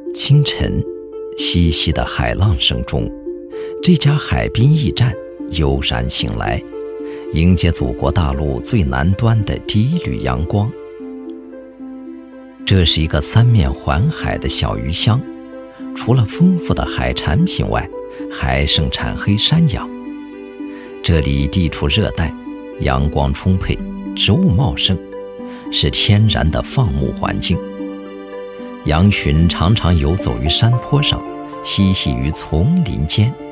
清晨，淅淅的海浪声中，这家海滨驿站悠然醒来，迎接祖国大陆最南端的第一缕阳光。这是一个三面环海的小渔乡，除了丰富的海产品外，还盛产黑山羊。这里地处热带，阳光充沛，植物茂盛，是天然的放牧环境。羊群常常游走于山坡上，嬉戏于丛林间，